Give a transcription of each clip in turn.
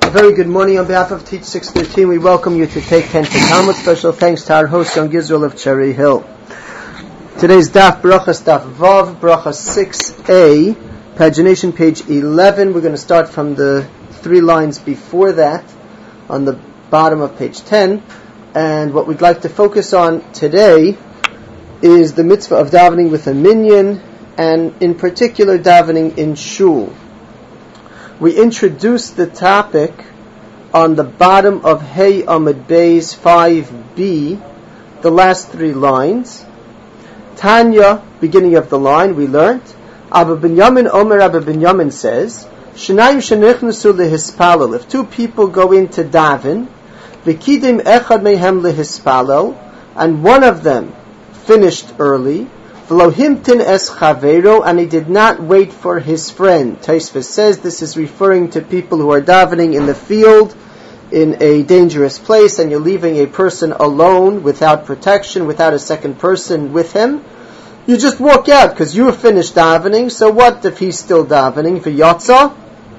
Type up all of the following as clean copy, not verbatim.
A very good morning. On behalf of Teach 613, we welcome you to take 10 to Talmud. Special thanks to our host, Young Israel of Cherry Hill. Today's daf, Brachas daf Vav, Brachas 6a, pagination page 11. We're going to start from the 3 lines before that, on the bottom of page 10. And what we'd like to focus on today is the mitzvah of davening with a minyan, and in particular davening in shul. We introduced the topic on the bottom of Hey Amud Beis 5b, the last 3 lines. Tanya, beginning of the line, we learned, Abba Binyamin Omer Abba Binyamin says, Shnayim shenichnasu lehispalel, if 2 people go in to daven, v'kidim echad mehem lehispalel, and one of them finished early, v'lo himtin es chavero, and he did not wait for his friend. Tosfos says this is referring to people who are davening in the field, in a dangerous place, and you're leaving a person alone, without protection, without a second person with him. You just walk out, because you have finished davening, so what if he's still davening? V'yatza,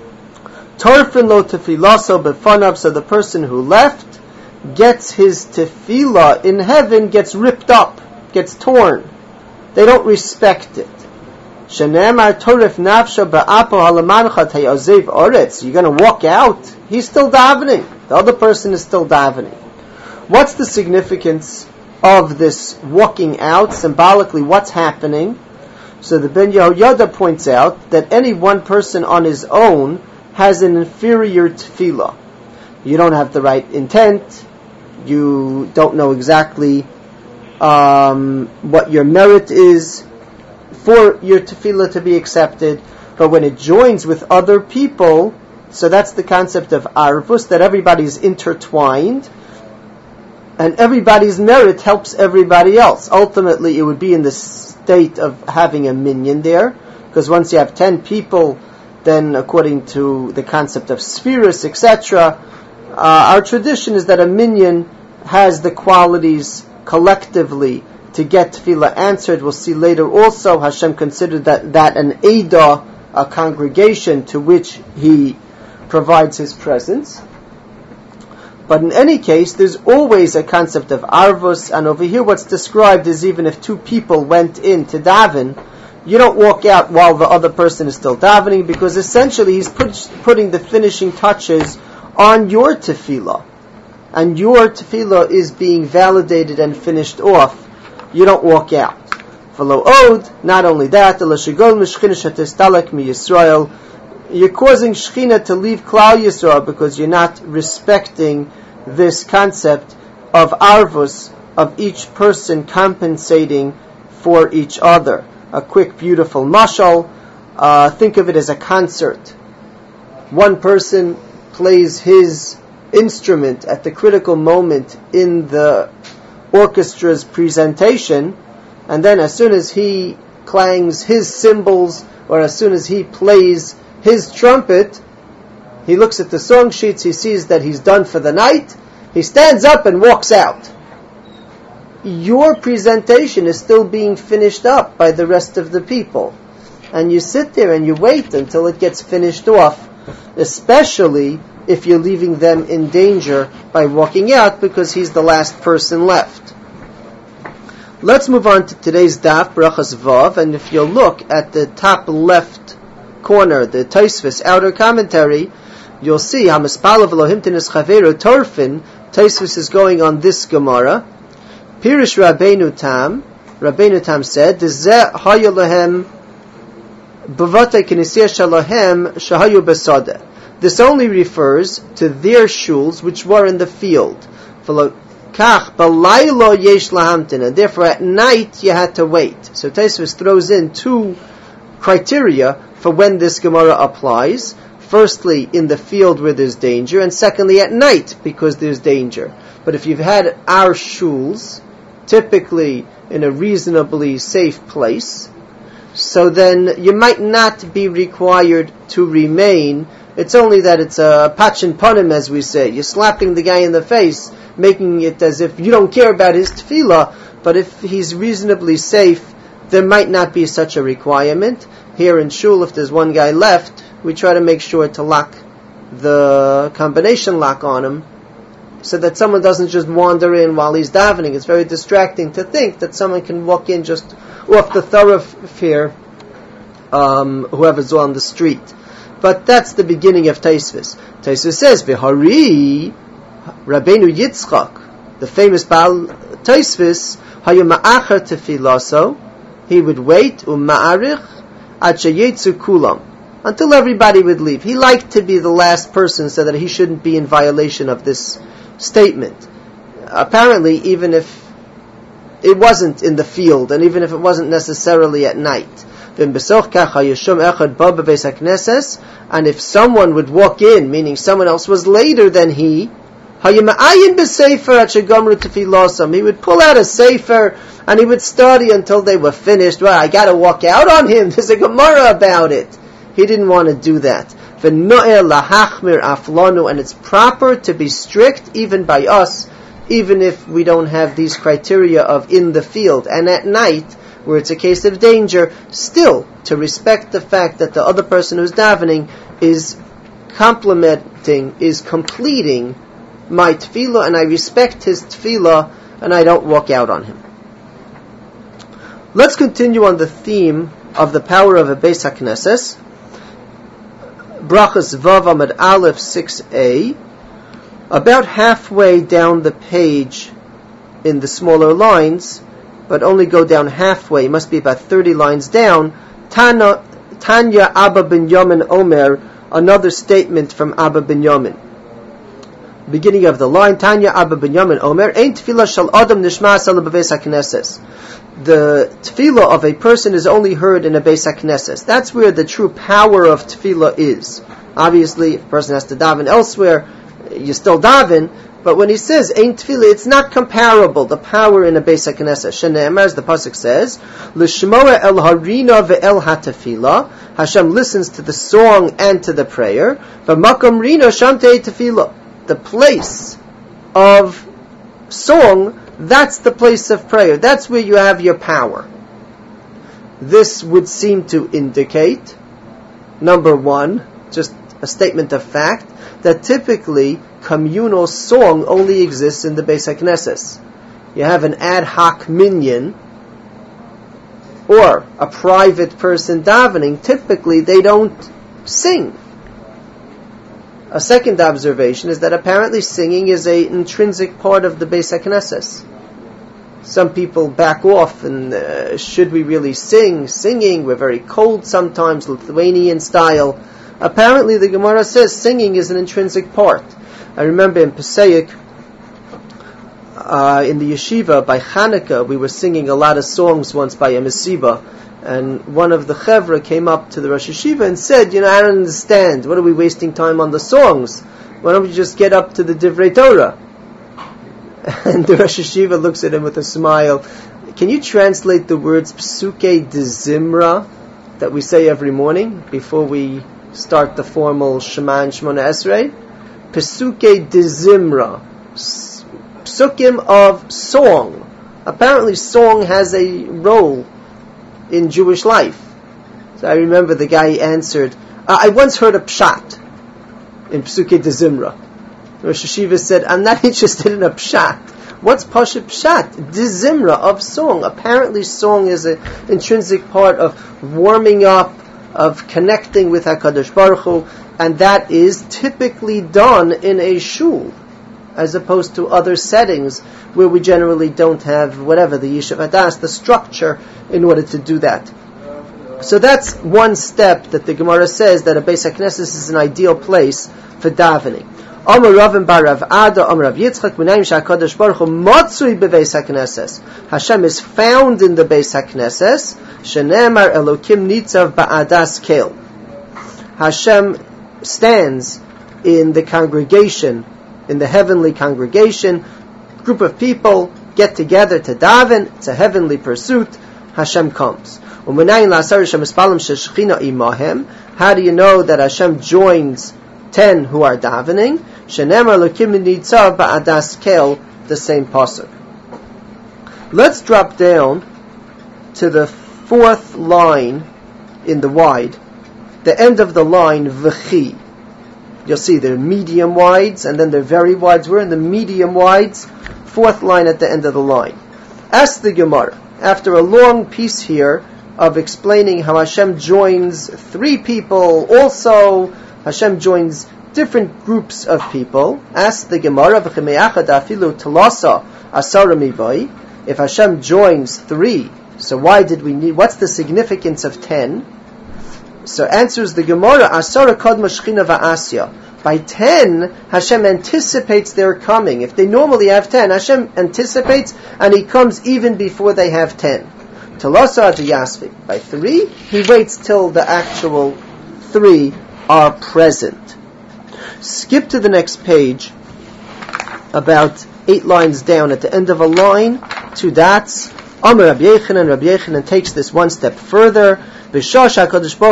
torfin lo tefilaso befanav, so the person who left gets his tefillah in heaven, gets ripped up, gets torn. They don't respect it. Shenemar torif nafsha ba'apo halamancha tayozev oretz. You're going to walk out. He's still davening. The other person is still davening. What's the significance of this walking out? Symbolically, what's happening? So the Ben Yehoyada points out that any one person on his own has an inferior tefillah. You don't have the right intent. You don't know exactly what your merit is for your tefillah to be accepted. But when it joins with other people, so that's the concept of arvus, that everybody's intertwined, and everybody's merit helps everybody else. Ultimately, it would be in the state of having a minyan there, because once you have 10 people, then according to the concept of spheres, etc., our tradition is that a minyan has the qualities collectively to get tefillah answered. We'll see later also, Hashem considered that an Eidah, a congregation to which He provides His presence. But in any case, there's always a concept of arvus, and over here what's described is even if 2 people went in to daven, you don't walk out while the other person is still davening, because essentially he's putting the finishing touches on your tefillah. And your tefillah is being validated and finished off. You don't walk out. V'lo od, not only that, you're causing Shechina to leave Klal Yisrael because you're not respecting this concept of arvus, of each person compensating for each other. A quick, beautiful mashal. Think of it as a concert. One person plays his instrument at the critical moment in the orchestra's presentation, and then as soon as he clangs his cymbals, or as soon as he plays his trumpet, he looks at the song sheets, he sees that he's done for the night, he stands up and walks out. Your presentation is still being finished up by the rest of the people, and you sit there and you wait until it gets finished off, especially if you're leaving them in danger by walking out because he's the last person left. Let's move on to today's daf, Brachas Vav, and if you'll look at the top left corner, the Tosfos outer commentary, you'll see Hamispalav Elohim Tinis Chavero Torfin. Tosfos is going on this Gemara. Pirish Rabbeinu Tam said, Dezeh Haya Lahem B'vatei Knesiyah Shalahem Shahayu Besadeh. This only refers to their shuls which were in the field. And therefore at night you had to wait. So Tosfos throws in 2 criteria for when this Gemara applies. Firstly, in the field where there's danger, and secondly, at night because there's danger. But if you've had our shuls, typically in a reasonably safe place, so then you might not be required to remain. It's only that it's a pachin panim, as we say. You're slapping the guy in the face, making it as if you don't care about his tefillah, but if he's reasonably safe, there might not be such a requirement. Here in shul, if there's one guy left, we try to make sure to lock the combination lock on him, so that someone doesn't just wander in while he's davening. It's very distracting to think that someone can walk in just off the thoroughfare, whoever's on the street. But that's the beginning of Tosfos. Tosfos says, V'hari Rabbeinu Yitzchak, the famous Baal Tosfos, hayu ma'achar tefilaso, he would wait, ma'arich, ad sheyetzu kulam, until everybody would leave. He liked to be the last person so that he shouldn't be in violation of this statement. Apparently, even if it wasn't in the field, and even if it wasn't necessarily at night. And if someone would walk in, meaning someone else was later than he would pull out a sefer and he would study until they were finished. Well, I got to walk out on him. There's a Gemara about it. He didn't want to do that. And it's proper to be strict even by us, even if we don't have these criteria of in the field. And at night, where it's a case of danger, still to respect the fact that the other person who's davening is completing my tefillah, and I respect his tefillah, and I don't walk out on him. Let's continue on the theme of the power of a Beis HaKnesses. Brachas Vav Amud Aleph 6a. About halfway down the page in the smaller lines, but only go down halfway, it must be about 30 lines down, Tanya Abba ben Yamin Omer, another statement from Abba ben Yamin. Beginning of the line, Tanya Abba ben Yamin Omer, Ein tefillah shal adam nishmas ala bebeis HaKnesses. The tefillah of a person is only heard in a Beis HaKnesses. That's where the true power of tefillah is. Obviously, if a person has to daven elsewhere, you still daven, but when he says Ein tefillah, it's not comparable, the power in a Beis HaKnesses. Shene'emar, as the pasuk says, L'shmoa el harina ve'el hatefillah, Hashem listens to the song and to the prayer, V'makom rina sham te'ei tefillah. The place of song, that's the place of prayer. That's where you have your power. This would seem to indicate, number one, just a statement of fact, that typically communal song only exists in the Beis HaKnesses. You have an ad hoc minyan, or a private person davening, typically they don't sing. A second observation is that apparently singing is an intrinsic part of the Beis HaKnesses. Some people back off and should we really singing? We're very cold sometimes, Lithuanian style. Apparently the Gemara says singing is an intrinsic part. I remember in Pesach, in the yeshiva by Chanukah, we were singing a lot of songs once by a mesiba. And one of the chevra came up to the Rosh Yeshiva and said, I don't understand. What are we wasting time on the songs? Why don't we just get up to the Divrei Torah? And the Rosh Yeshiva looks at him with a smile. Can you translate the words Psuke de Zimra that we say every morning before we start the formal Shema and Shemona Esrei? Psuke de Zimra. Psukim of song. Apparently song has a role in Jewish life. So I remember the guy answered, I once heard a pshat in Psuke de Zimra. Rosh Yeshiva said, I'm not interested in a pshat. What's Pasha pshat? De Zimra, of song. Apparently song is an intrinsic part of warming up, of connecting with HaKadosh Baruch Hu, and that is typically done in a shul, as opposed to other settings where we generally don't have the Yishuv Hadas, the structure in order to do that. So that's one step that the Gemara says that a Beis HaKnesses is an ideal place for davening. Amar Ravim bar Rav Ada, Amar Rav Yitzchak, B'nayim she'HaKadosh Baruch Hu matzui b'Beis HaKnesses. Hashem is found in the Beis HaKnesses. Shenemar Elokim nitzav ba'adas kel. Hashem stands in the congregation, in the heavenly congregation. Group of people get together to daven. It's a heavenly pursuit. Hashem comes. How do you know that Hashem joins 10 who are davening? The same pasuk. Let's drop down to the fourth line in the wide, the end of the line, V'chi. You'll see they're medium wides, and then they're very wides. We're in the medium wides, fourth line at the end of the line. Ask the Gemara, after a long piece here of explaining how Hashem joins three people, also Hashem joins different groups of people. Ask the Gemara, if Hashem joins three, so why did we need, what's the significance of 10? So answers the Gemara, Asara Kadma Shechina Va'asya. By 10, Hashem anticipates their coming. If they normally have 10, Hashem anticipates, and He comes even before they have 10. Talasa Adiyasvi. By 3, He waits till the actual 3 are present. Skip to the next page, about 8 lines down. At the end of a line, 2 dots. Amar Rabbi Yechanan takes this one step further. Hashem comes to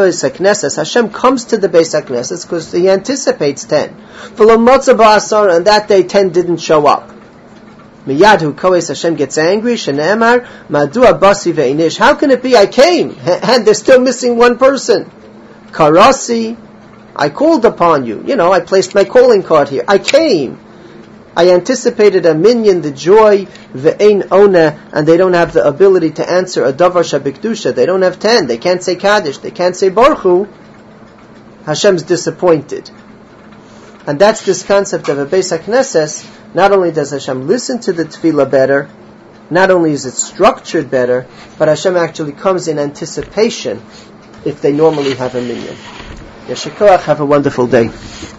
the Beis HaKnesses because He anticipates 10. And that day 10 didn't show up. Miyadhu Koes, Hashem gets angry. Shene'emar Madua Basi Ve'inish. How can it be I came and they're still missing one person? Karasi, I called upon you. I placed my calling card here. I came. I anticipated a minyan, the joy, ve'ein ona, and they don't have the ability to answer a davar shabikdusha. They don't have 10. They can't say Kaddish. They can't say Baruch Hu. Hashem's disappointed. And that's this concept of a Beis HaKnesses. Not only does Hashem listen to the tefillah better, not only is it structured better, but Hashem actually comes in anticipation if they normally have a minyan. Yeshikoach, have a wonderful day.